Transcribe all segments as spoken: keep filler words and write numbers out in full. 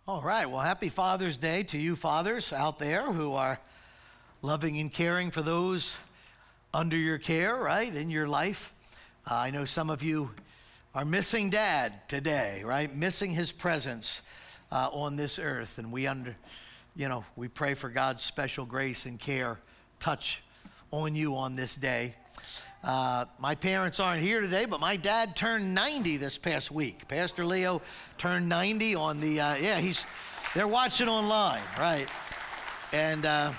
All right. Well, happy Father's Day to you fathers out there who are loving and caring for those under your care, right, in your life. Uh, I know some of you are missing Dad today, right, missing his presence uh, on this earth. And we, under, you know, we pray for God's special grace and care touch on you on this day. Uh, my parents aren't here today, but my dad turned ninety this past week. Pastor Leo turned ninety on the, uh, yeah, he's, they're watching online, right? And uh,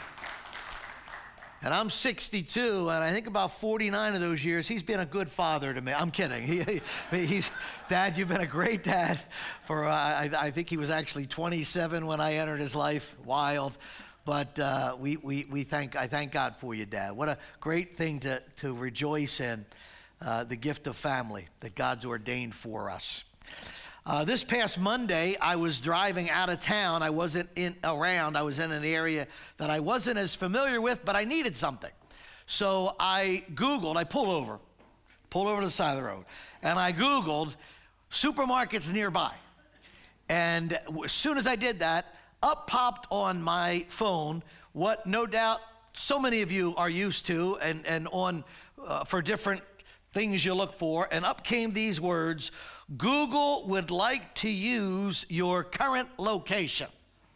and I'm sixty-two, and I think about forty-nine of those years, he's been a good father to me. I'm kidding. He, he, he's, Dad, you've been a great dad for, uh, I, I think he was actually twenty-seven when I entered his life. Wild. But uh, we, we, we thank, I thank God for you, Dad. What a great thing to, to rejoice in, uh, the gift of family that God's ordained for us. Uh, this past Monday, I was driving out of town. I wasn't in around. I was in an area that I wasn't as familiar with, but I needed something. So I Googled, I pulled over, pulled over to the side of the road, and I Googled supermarkets nearby. And as soon as I did that, up popped on my phone what no doubt so many of you are used to and, and on uh, for different things you look for, and up came these words: Google would like to use your current location.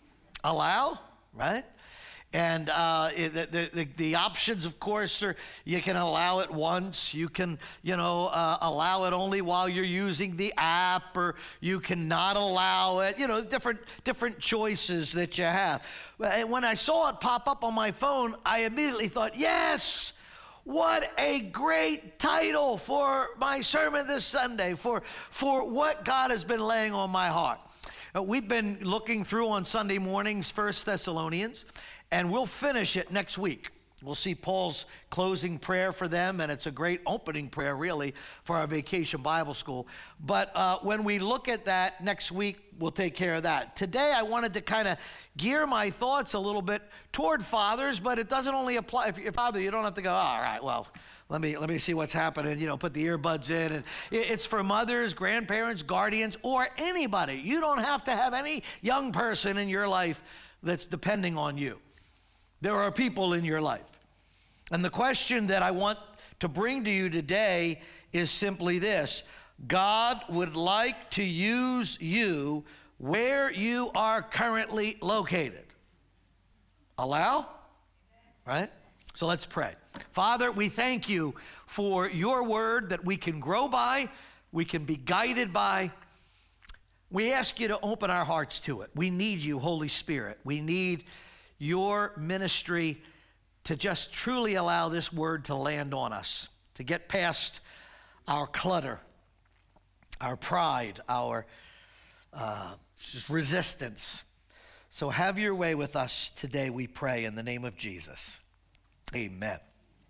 Allow, right? And uh, the, the, the options, of course, are you can allow it once, you can, you know, uh, allow it only while you're using the app, or you cannot allow it, you know, different, different choices that you have. And when I saw it pop up on my phone, I immediately thought, yes, what a great title for my sermon this Sunday, for, for what God has been laying on my heart. Uh, we've been looking through on Sunday mornings First Thessalonians, and we'll finish it next week. We'll see Paul's closing prayer for them, and it's a great opening prayer, really, for our Vacation Bible School. But uh, when we look at that next week, we'll take care of that. Today, I wanted to kind of gear my thoughts a little bit toward fathers, but it doesn't only apply. If you're a father, you don't have to go, all right, well, let me let me see what's happening, you know, put the earbuds in. And it's for mothers, grandparents, guardians, or anybody. You don't have to have any young person in your life that's depending on you. There are people in your life. And the question that I want to bring to you today is simply this: God would like to use you where you are currently located. Allow? Right? So let's pray. Father, we thank you for your word that we can grow by, we can be guided by. We ask you to open our hearts to it. We need you, Holy Spirit. We need your ministry to just truly allow this word to land on us, to get past our clutter, our pride, our uh, just resistance. So have your way with us today, we pray, in the name of Jesus. Amen.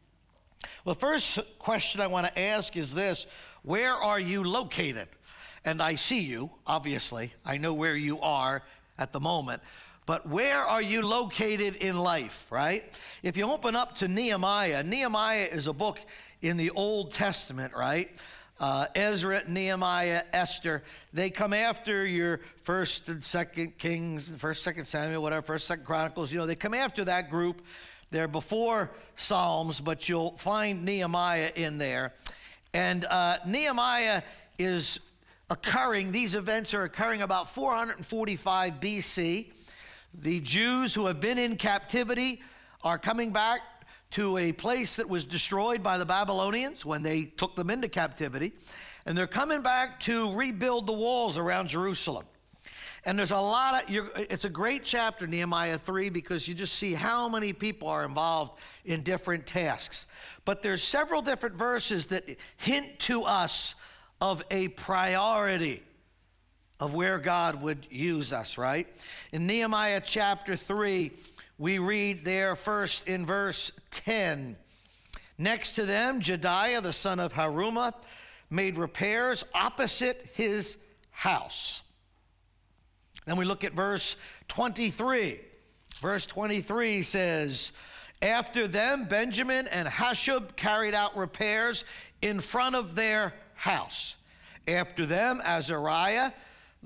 Well, the first question I want to ask is this: where are you located? And I see you, obviously. I know where you are at the moment. But where are you located in life, right? If you open up to Nehemiah, Nehemiah is a book in the Old Testament, right? Uh, Ezra, Nehemiah, Esther, they come after your First and Second Kings, First, Second Samuel, whatever, First, Second Chronicles. You know, they come after that group. They're before Psalms, but you'll find Nehemiah in there. And uh, Nehemiah is occurring, these events are occurring about four forty-five B C. The Jews who have been in captivity are coming back to a place that was destroyed by the Babylonians when they took them into captivity. And they're coming back to rebuild the walls around Jerusalem. And there's a lot of, you're, it's a great chapter, Nehemiah three, because you just see how many people are involved in different tasks. But there's several different verses that hint to us of a priority of where God would use us, right? In Nehemiah chapter three, we read there first in verse ten. Next to them, Jediah, the son of Harumaph, made repairs opposite his house. Then we look at verse twenty-three. Verse twenty-three says, after them, Benjamin and Hashub carried out repairs in front of their house. After them, Azariah,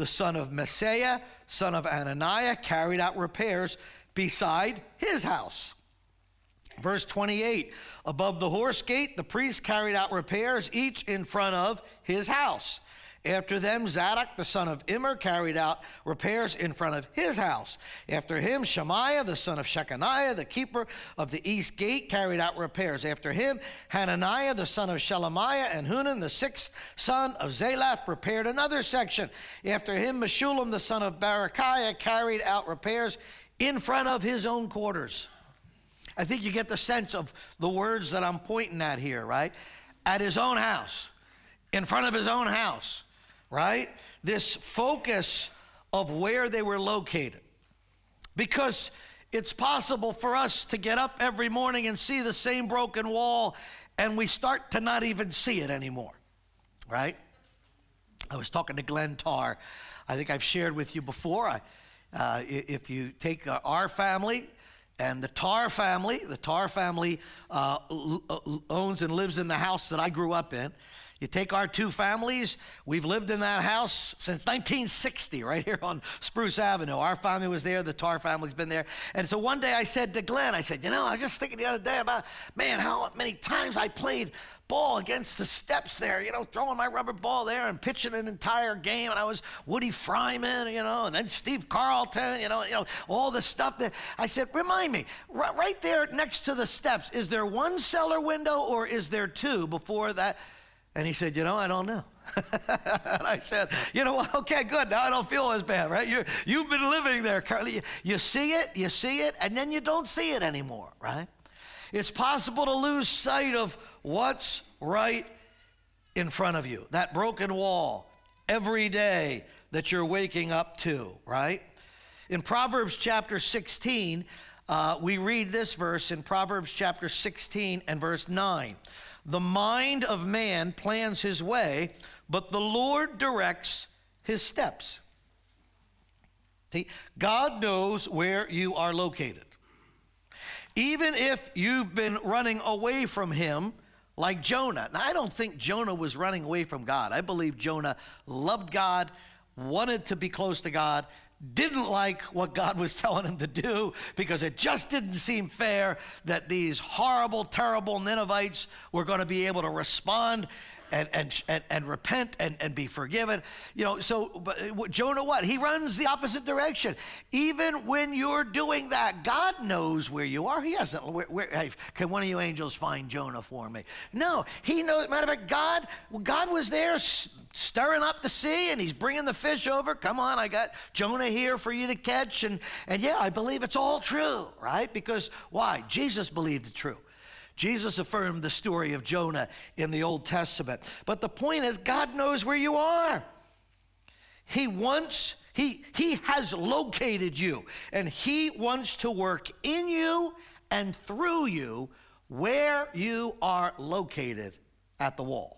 the son of Maaseiah, son of Ananiah, carried out repairs beside his house. Verse twenty-eight, above the horse gate, the priests carried out repairs, each in front of his house. After them, Zadok, the son of Immer, carried out repairs in front of his house. After him, Shemaiah, the son of Shechaniah, the keeper of the east gate, carried out repairs. After him, Hananiah, the son of Shelemiah, and Hunan, the sixth son of Zalaph, repaired another section. After him, Meshullam, the son of Berechiah, carried out repairs in front of his own quarters. I think you get the sense of the words that I'm pointing at here, right? At his own house, in front of his own house. Right? This focus of where they were located. Because it's possible for us to get up every morning and see the same broken wall, and we start to not even see it anymore. Right? I was talking to Glenn Tarr. I think I've shared with you before. I, uh, if you take uh, our family and the Tarr family, the Tarr family uh, owns and lives in the house that I grew up in. You take our two families, we've lived in that house since nineteen sixty, right here on Spruce Avenue. Our family was there, the Tarr family's been there. And so one day I said to Glenn, I said, you know, I was just thinking the other day about, man, how many times I played ball against the steps there, you know, throwing my rubber ball there and pitching an entire game. And I was Woody Fryman, you know, and then Steve Carlton, you know, you know, all the stuff that I said, remind me, right, right there next to the steps, is there one cellar window or is there two before that? And he said, you know, I don't know. And I said, you know, okay, good. Now I don't feel as bad, right? You're, you've been living there, Carly. You, you see it, you see it, and then you don't see it anymore, right? It's possible to lose sight of what's right in front of you, that broken wall every day that you're waking up to, right? In Proverbs chapter sixteen, uh, we read this verse in Proverbs chapter sixteen and verse nine. The mind of man plans his way, but the Lord directs his steps. See, God knows where you are located. Even if you've been running away from him, like Jonah. Now, I don't think Jonah was running away from God. I believe Jonah loved God, wanted to be close to God, didn't like what God was telling him to do because it just didn't seem fair that these horrible, terrible Ninevites were going to be able to respond and and and, and repent and, and be forgiven. You know, so but Jonah, what? He runs the opposite direction. Even when you're doing that, God knows where you are. He hasn't, where, where, hey, can one of you angels find Jonah for me? No, he knows. Matter of fact, God, God was there stirring up the sea, and he's bringing the fish over. Come on, I got Jonah here for you to catch. And, and yeah, I believe it's all true, right? Because why? Jesus believed it true. Jesus affirmed the story of Jonah in the Old Testament. But the point is, God knows where you are. He wants, he, he has located you, and he wants to work in you and through you where you are located at the wall.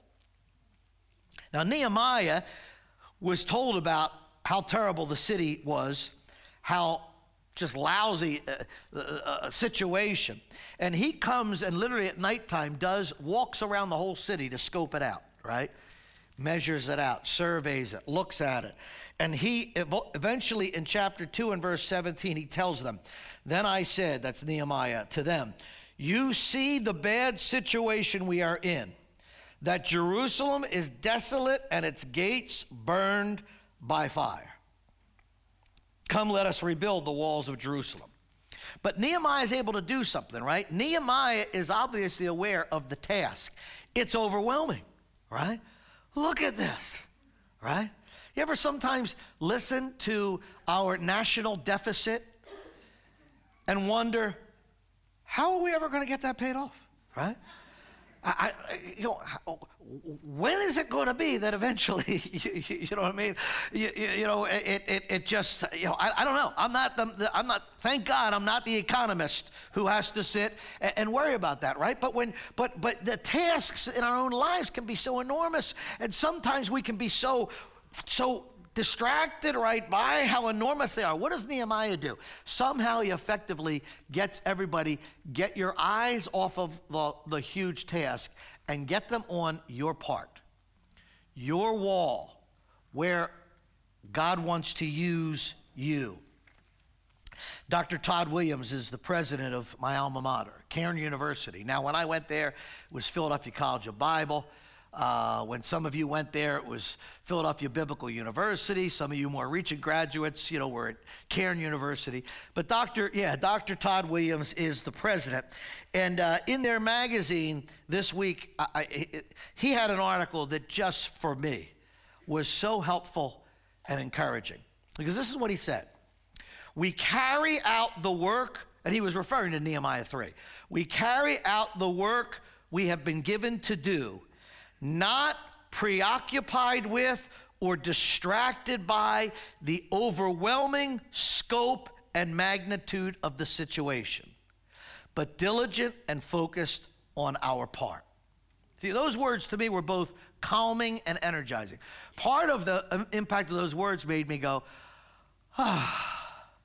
Now, Nehemiah was told about how terrible the city was, how just lousy uh, uh, situation. And he comes and literally at nighttime does, walks around the whole city to scope it out, right? Measures it out, surveys it, looks at it. And he eventually in chapter two and verse seventeen, he tells them, then I said, that's Nehemiah, to them, you see the bad situation we are in, that Jerusalem is desolate and its gates burned by fire. Come, let us rebuild the walls of Jerusalem. But Nehemiah is able to do something, right? Nehemiah is obviously aware of the task. It's overwhelming, right? Look at this, right? You ever sometimes listen to our national deficit and wonder, how are we ever going to get that paid off, right? I, I, you know, when is it going to be that eventually, you, you know what I mean? You, you, you know, it, it, it just, you know, I, I don't know. I'm not, the, I'm not, thank God, I'm not the economist who has to sit and, and worry about that, right? But when, but, but the tasks in our own lives can be so enormous, and sometimes we can be so, so distracted, right, by how enormous they are. What does Nehemiah do? Somehow he effectively gets everybody, get your eyes off of the, the huge task and get them on your part, your wall, where God wants to use you. Doctor Todd Williams is the president of my alma mater, Cairn University. Now, when I went there, it was Philadelphia College of Bible. Uh, when some of you went there, it was Philadelphia Biblical University. Some of you more recent graduates, you know, were at Cairn University. But Doctor yeah, Doctor Todd Williams is the president. And uh, in their magazine this week, I, I, it, he had an article that just for me was so helpful and encouraging. Because this is what he said. We carry out the work, and he was referring to Nehemiah three. We carry out the work we have been given to do, not preoccupied with or distracted by the overwhelming scope and magnitude of the situation, but diligent and focused on our part. See, those words to me were both calming and energizing. Part of the impact of those words made me go, ah,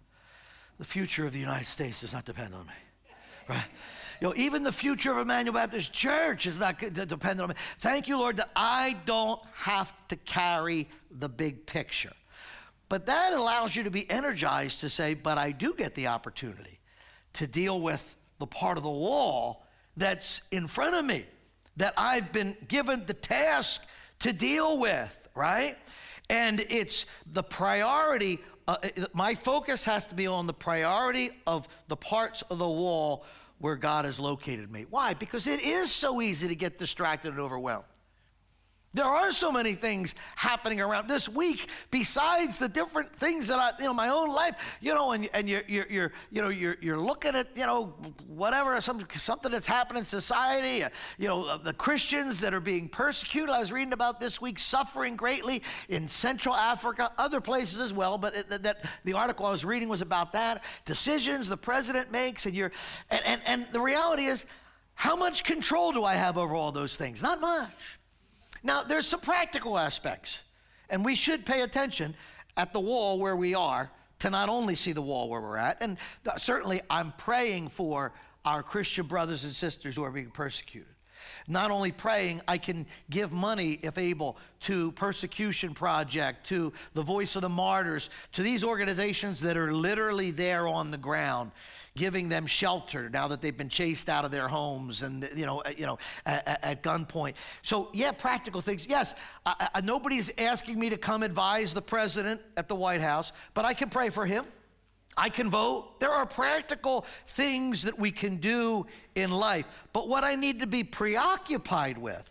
the future of the United States does not depend on me, right? You know, even the future of Emmanuel Baptist Church is not dependent on me. Thank you, Lord, that I don't have to carry the big picture. But that allows you to be energized to say, but I do get the opportunity to deal with the part of the wall that's in front of me, that I've been given the task to deal with, right? And it's the priority. Uh, my focus has to be on the priority of the parts of the wall where God has located me. Why? Because it is so easy to get distracted and overwhelmed. There are so many things happening around this week besides the different things that I, you know, my own life, you know, and, and you're, you're, you're, you know, you're, you're looking at, you know, whatever, some, something that's happening in society, uh, you know, the Christians that are being persecuted. I was reading about this week suffering greatly in Central Africa, other places as well, but it, that the article I was reading was about that. Decisions the president makes, and you're, and, and, and the reality is, how much control do I have over all those things? Not much. Now, there's some practical aspects, and we should pay attention at the wall where we are to not only see the wall where we're at, and th- certainly I'm praying for our Christian brothers and sisters who are being persecuted. Not only praying, I can give money, if able, to Persecution Project, to the Voice of the Martyrs, to these organizations that are literally there on the ground, giving them shelter now that they've been chased out of their homes and, you know, you know, at, at gunpoint. So, yeah, practical things. Yes, I, I, nobody's asking me to come advise the president at the White House, but I can pray for him. I can vote. There are practical things that we can do in life. But what I need to be preoccupied with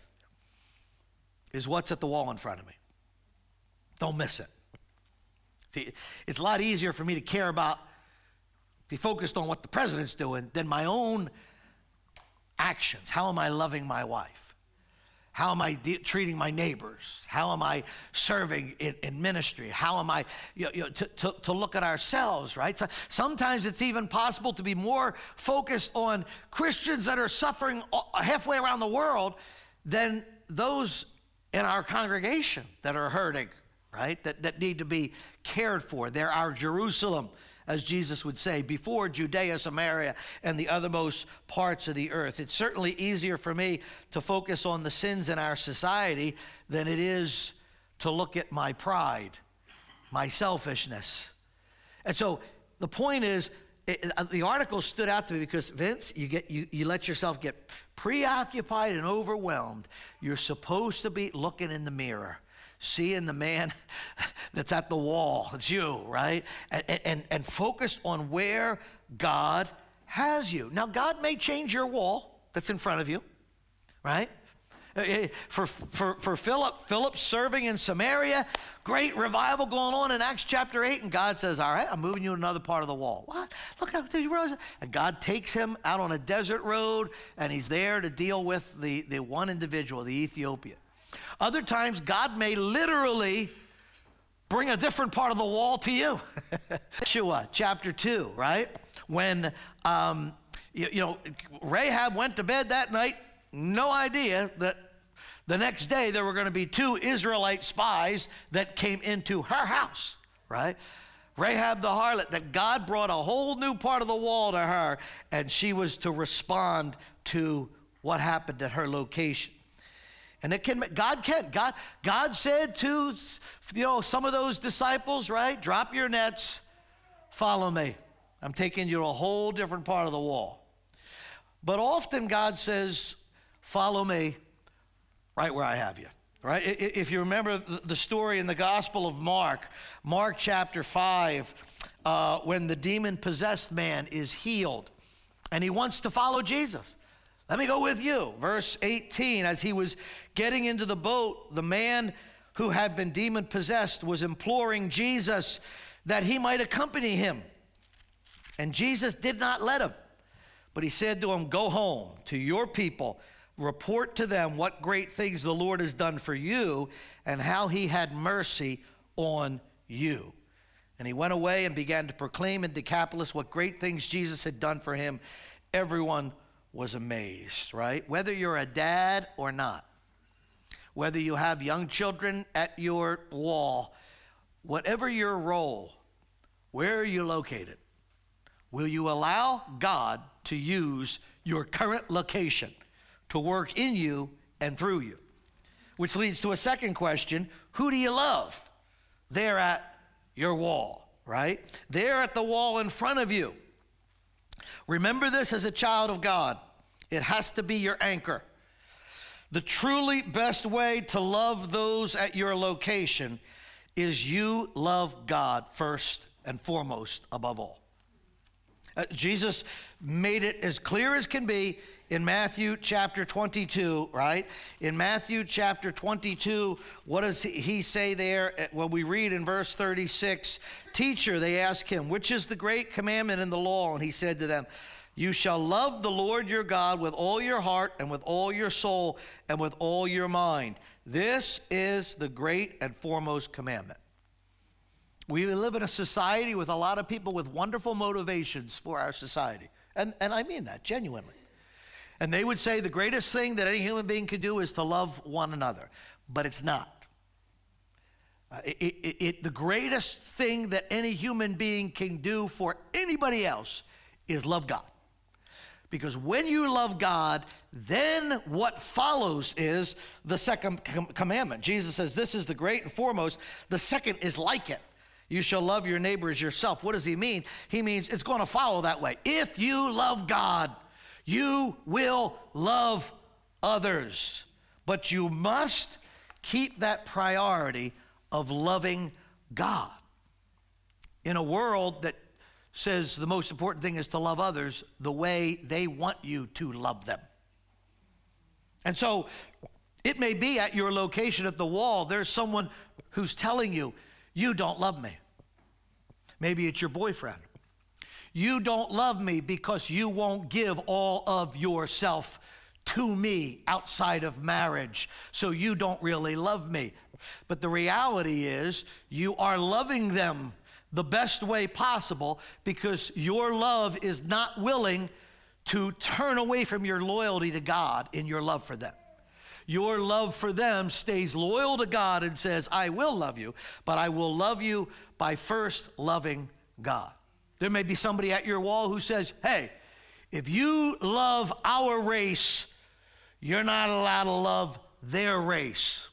is what's at the wall in front of me. Don't miss it. See, it's a lot easier for me to care about, be focused on what the president's doing than my own actions. How am I loving my wife? How am I de- treating my neighbors? How am I serving in, in ministry? How am I, you know, you know, to, to, to look at ourselves, right? So sometimes it's even possible to be more focused on Christians that are suffering halfway around the world than those in our congregation that are hurting, right? That, that need to be cared for. They're our Jerusalem, as Jesus would say, before Judea, Samaria, and the othermost parts of the earth. It's certainly easier for me to focus on the sins in our society than it is to look at my pride, my selfishness. And so the point is, it, the article stood out to me because, Vince, you get you, you let yourself get preoccupied and overwhelmed. You're supposed to be looking in the mirror, seeing the man that's at the wall. It's you, right? And, and, and focus on where God has you. Now, God may change your wall that's in front of you, right? For, for, for Philip, Philip serving in Samaria, great revival going on in Acts chapter eight, and God says, all right, I'm moving you to another part of the wall. What? Look, did you realize that? And God takes him out on a desert road, and he's there to deal with the, the one individual, the Ethiopian. Other times, God may literally bring a different part of the wall to you. Joshua chapter two, right? When, um, you, you know, Rahab went to bed that night, no idea that the next day there were going to be two Israelite spies that came into her house, right? Rahab the harlot, that God brought a whole new part of the wall to her, and she was to respond to what happened at her location. And it can, God can. God, God said to, you know, some of those disciples, right? Drop your nets, follow me. I'm taking you to a whole different part of the wall. But often God says, follow me right where I have you, right? If you remember the story in the Gospel of Mark, Mark chapter five, uh, when the demon-possessed man is healed and he wants to follow Jesus. Let me go with you. Verse eighteen, as he was getting into the boat, the man who had been demon-possessed was imploring Jesus that he might accompany him. And Jesus did not let him. But he said to him, go home to your people, report to them what great things the Lord has done for you and how he had mercy on you. And he went away and began to proclaim in Decapolis what great things Jesus had done for him. Everyone was amazed, right? Whether you're a dad or not, whether you have young children at your wall, whatever your role, where are you located? Will you allow God to use your current location to work in you and through you? Which leads to a second question: who do you love there at your wall, right? There at the wall in front of you. Remember this as a child of God. It has to be your anchor. The truly best way to love those at your location is you love God first and foremost above all. Uh, Jesus made it as clear as can be in Matthew chapter twenty-two, right? In Matthew chapter twenty-two, what does he say there? When we read in verse thirty-six, teacher, they ask him, which is the great commandment in the law? And he said to them, you shall love the Lord your God with all your heart and with all your soul and with all your mind. This is the great and foremost commandment. We live in a society with a lot of people with wonderful motivations for our society. And, and I mean that genuinely. And they would say the greatest thing that any human being could do is to love one another. But it's not. Uh, it, it, it, the greatest thing that any human being can do for anybody else is love God. Because when you love God, then what follows is the second com- commandment. Jesus says this is the great and foremost. The second is like it. You shall love your neighbor as yourself. What does he mean? He means it's going to follow that way. If you love God, you will love others. But you must keep that priority of loving God. In a world that says the most important thing is to love others the way they want you to love them. And so it may be at your location at the wall, there's someone who's telling you, you don't love me. Maybe it's your boyfriend. You don't love me because you won't give all of yourself to me outside of marriage, so you don't really love me. But the reality is you are loving them the best way possible because your love is not willing to turn away from your loyalty to God in your love for them. Your love for them stays loyal to God and says, I will love you, but I will love you by first loving God. There may be somebody at your wall who says, hey, if you love our race, you're not allowed to love their race.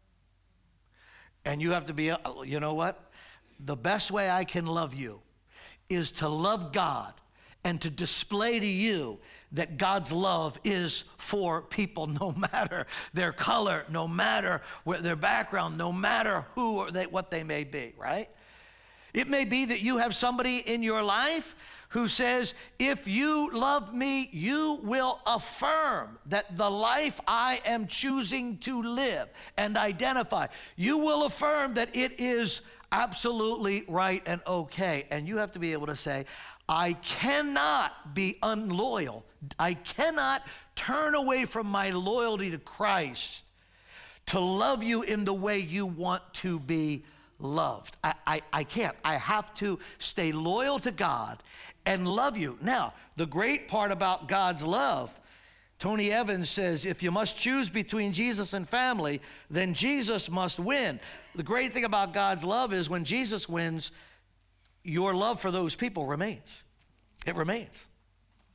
And you have to be, you know what? The best way I can love you is to love God and to display to you that God's love is for people no matter their color, no matter where their background, no matter who or they, what they may be, right? It may be that you have somebody in your life who says, if you love me, you will affirm that the life I am choosing to live and identify, you will affirm that it is absolutely right and okay. And you have to be able to say, I cannot be unloyal. I cannot turn away from my loyalty to Christ to love you in the way you want to be loved. I, I, I can't. I have to stay loyal to God and love you. Now, the great part about God's love, Tony Evans says, if you must choose between Jesus and family, then Jesus must win. The great thing about God's love is when Jesus wins, your love for those people remains. It remains.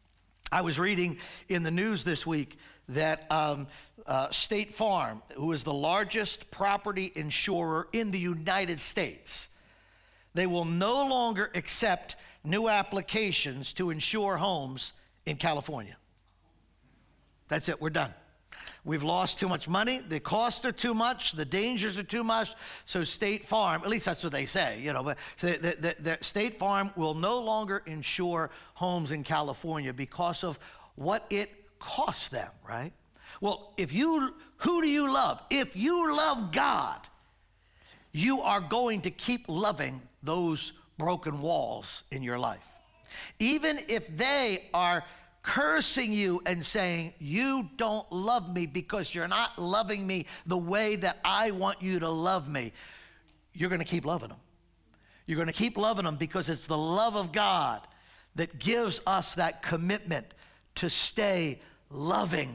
I was reading in the news this week that um, uh, State Farm, who is the largest property insurer in the United States, they will no longer accept new applications to insure homes in California. That's it, we're done. We've lost too much money, the costs are too much, the dangers are too much, so State Farm, at least that's what they say, you know, but the, the, the State Farm will no longer insure homes in California because of what it costs them, right? Well, if you, who do you love? If you love God, you are going to keep loving those broken walls in your life. Even if they are cursing you and saying, you don't love me because you're not loving me the way that I want you to love me, you're going to keep loving them. You're going to keep loving them because it's the love of God that gives us that commitment to stay loving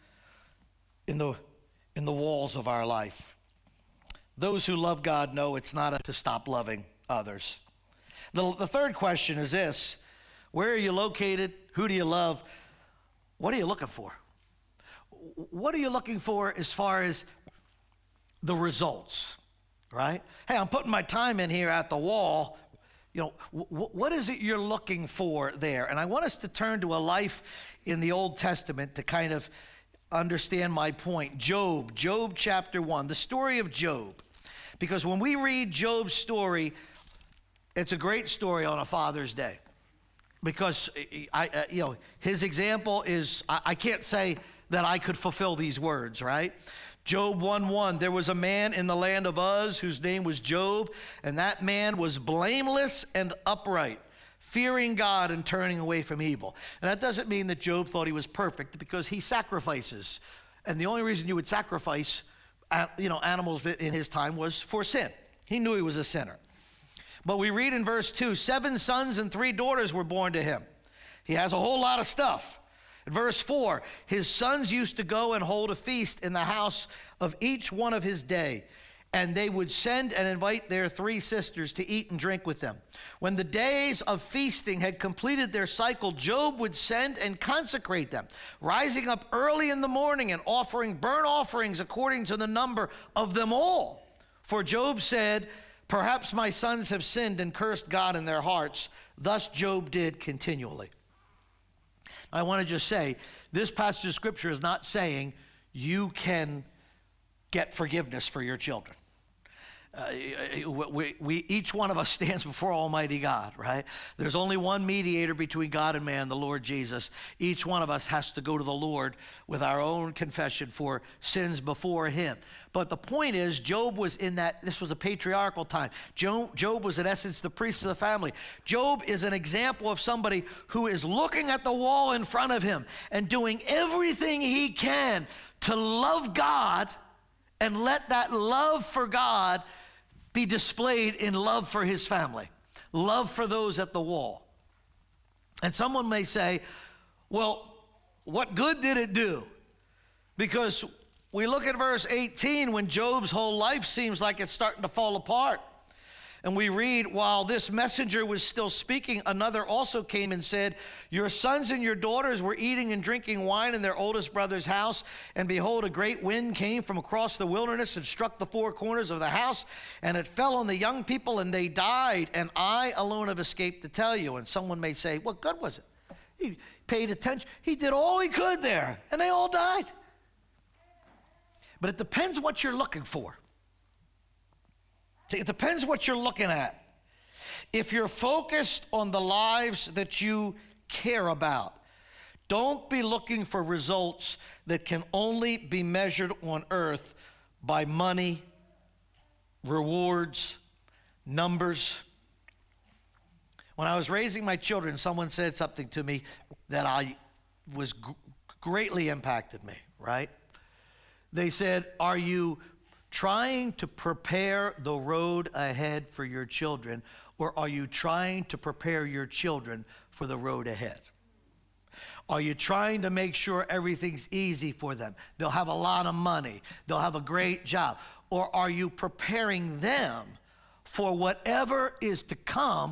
in the, in the walls of our life. Those who love God know it's not to stop loving others. The, the third question is this: where are you located? Who do you love? What are you looking for? What are you looking for as far as the results, right? Hey, I'm putting my time in here at the wall. You know, w- what is it you're looking for there? And I want us to turn to a life in the Old Testament to kind of understand my point. Job, Job chapter one, the story of Job. Because when we read Job's story, it's a great story on a Father's Day. Because I, uh, you know, his example is, I, I can't say that I could fulfill these words, right? Job one one, there was a man in the land of Uz whose name was Job, and that man was blameless and upright, fearing God and turning away from evil. And that doesn't mean that Job thought he was perfect, because he sacrifices. And the only reason you would sacrifice, uh, you know, animals in his time was for sin. He knew he was a sinner. But we read in verse two, seven sons and three daughters were born to him. He has a whole lot of stuff. In verse four, his sons used to go and hold a feast in the house of each one of his day, and they would send and invite their three sisters to eat and drink with them. When the days of feasting had completed their cycle, Job would send and consecrate them, rising up early in the morning and offering burnt offerings according to the number of them all. For Job said, perhaps my sons have sinned and cursed God in their hearts. Thus Job did continually. I want to just say, this passage of Scripture is not saying you can get forgiveness for your children. Uh, we, we, each one of us stands before Almighty God, right? There's only one mediator between God and man, the Lord Jesus. Each one of us has to go to the Lord with our own confession for sins before him. But the point is, Job was in that, this was a patriarchal time. Job, Job was in essence the priest of the family. Job is an example of somebody who is looking at the wall in front of him and doing everything he can to love God and let that love for God be displayed in love for his family, love for those at the wall. And someone may say, well, what good did it do? Because we look at verse eighteen when Job's whole life seems like it's starting to fall apart. And we read, while this messenger was still speaking, another also came and said, your sons and your daughters were eating and drinking wine in their oldest brother's house. And behold, a great wind came from across the wilderness and struck the four corners of the house. And it fell on the young people and they died. And I alone have escaped to tell you. And someone may say, what good was it? He paid attention. He did all he could there. And they all died. But it depends what you're looking for. It depends what you're looking at. If you're focused on the lives that you care about, don't be looking for results that can only be measured on earth by money, rewards, numbers. When I was raising my children, someone said something to me that I was g- greatly impacted me, right? They said, are you trying to prepare the road ahead for your children, or are you trying to prepare your children for the road ahead? Are you trying to make sure everything's easy for them? They'll have a lot of money. They'll have a great job. Or are you preparing them for whatever is to come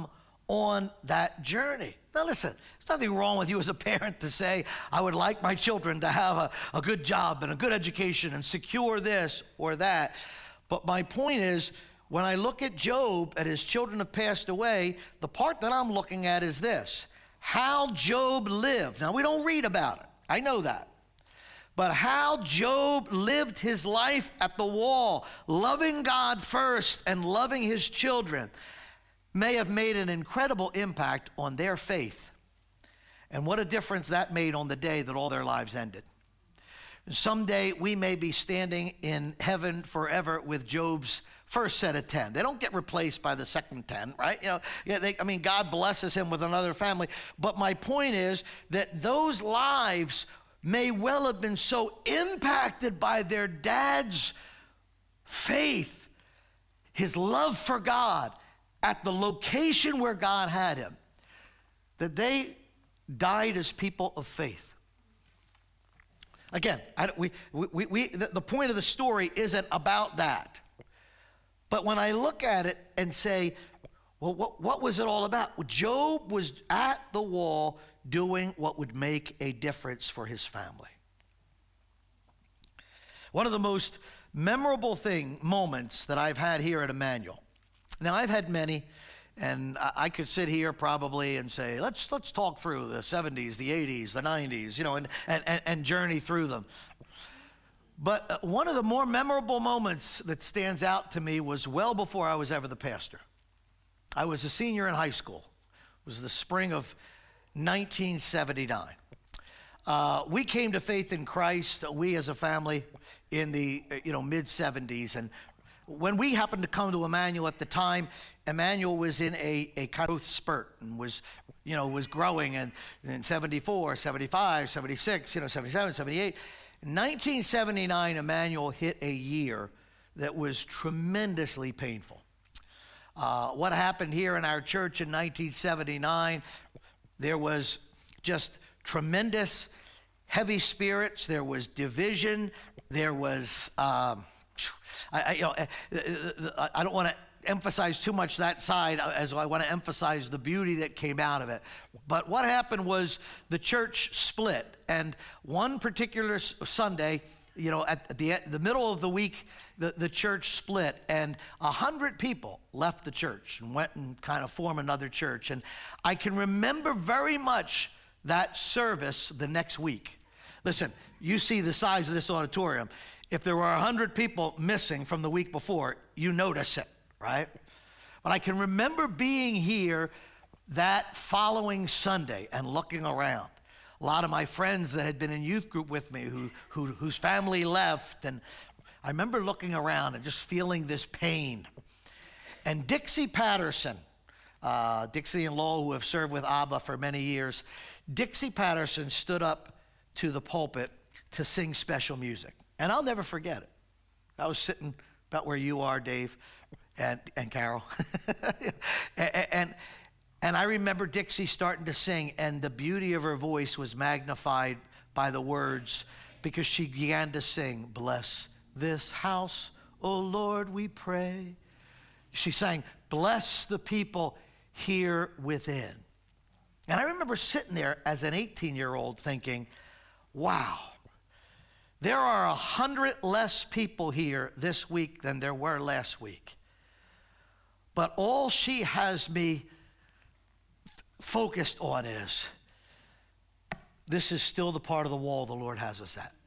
on that journey. Now listen, there's nothing wrong with you as a parent to say, I would like my children to have a, a good job and a good education and secure this or that. But my point is, when I look at Job and his children have passed away, the part that I'm looking at is this: how Job lived. Now, we don't read about it. I know that. But how Job lived his life at the wall, loving God first and loving his children, may have made an incredible impact on their faith. And what a difference that made on the day that all their lives ended. Someday we may be standing in heaven forever with Job's first set of ten. They don't get replaced by the second ten, right? You know, yeah, they, I mean, God blesses him with another family. But my point is that those lives may well have been so impacted by their dad's faith, his love for God, at the location where God had him, that they died as people of faith. Again, I, we, we, we, the, the point of the story isn't about that. But when I look at it and say, well, what, what was it all about? Job was at the wall doing what would make a difference for his family. One of the most memorable thing, moments that I've had here at Emmanuel. Now, I've had many, and I could sit here probably and say, let's let's talk through the seventies, the eighties, the nineties, you know, and, and, and journey through them. But one of the more memorable moments that stands out to me was well before I was ever the pastor. I was a senior in high school. It was the spring of nineteen seventy-nine. Uh, we came to faith in Christ, we as a family, in the you know mid seventies, and when we happened to come to Emmanuel at the time, Emmanuel was in a, a kind of growth spurt and was, you know, was growing, and in seventy-four, seventy-five, seventy-six, you know, seventy-seven, seventy-eight. In nineteen seventy-nine, Emmanuel hit a year that was tremendously painful. Uh, what happened here in our church in nineteen seventy-nine, there was just tremendous heavy spirits, there was division, there was... Um, I, I, you know, I don't want to emphasize too much that side, as I want to emphasize the beauty that came out of it. But what happened was the church split, and one particular Sunday, you know, at the, the middle of the week, the, the church split, and a hundred people left the church and went and kind of formed another church. And I can remember very much that service the next week. Listen, you see the size of this auditorium. If there were a hundred people missing from the week before, you notice it, right? But I can remember being here that following Sunday and looking around. A lot of my friends that had been in youth group with me who, who, whose family left, and I remember looking around and just feeling this pain. And Dixie Patterson, uh, Dixie and Lowell, who have served with Abba for many years, Dixie Patterson stood up to the pulpit to sing special music. And I'll never forget it. I was sitting about where you are, Dave, and, and Carol. and, and, and I remember Dixie starting to sing, and the beauty of her voice was magnified by the words, because she began to sing, "Bless this house, O Lord, we pray." She sang, "Bless the people here within." And I remember sitting there as an eighteen-year-old thinking, wow, there are a hundred less people here this week than there were last week. But all she has me f- focused on is, this is still the part of the wall the Lord has us at.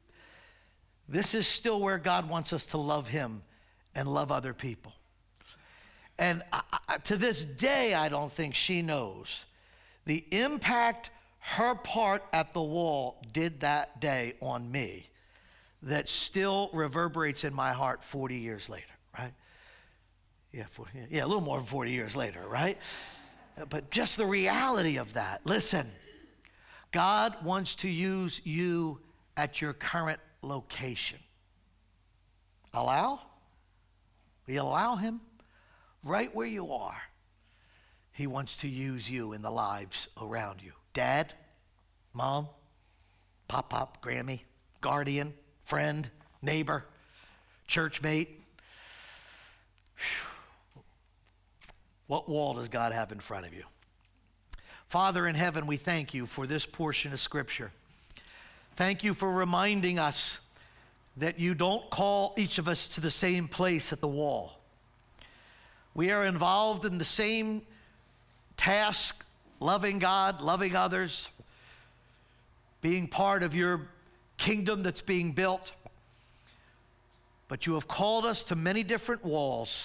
This is still where God wants us to love him and love other people. And I, I, to this day, I don't think she knows the impact her part at the wall did that day on me that still reverberates in my heart forty years later, right? Yeah, forty, yeah, a little more than forty years later, right? But just the reality of that. Listen, God wants to use you at your current location. Allow? We allow him right where you are. He wants to use you in the lives around you. Dad, mom, pop, pop, Grammy, guardian, friend, neighbor, church mate. What wall does God have in front of you? Father in heaven, we thank you for this portion of Scripture. Thank you for reminding us that you don't call each of us to the same place at the wall. We are involved in the same task, loving God, loving others, being part of your kingdom that's being built. But you have called us to many different walls.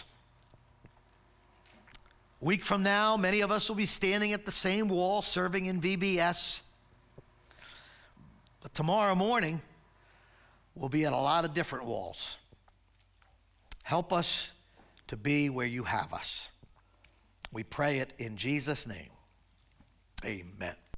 A week from now, many of us will be standing at the same wall serving in V B S. But tomorrow morning, we'll be at a lot of different walls. Help us to be where you have us. We pray it in Jesus' name. Amen.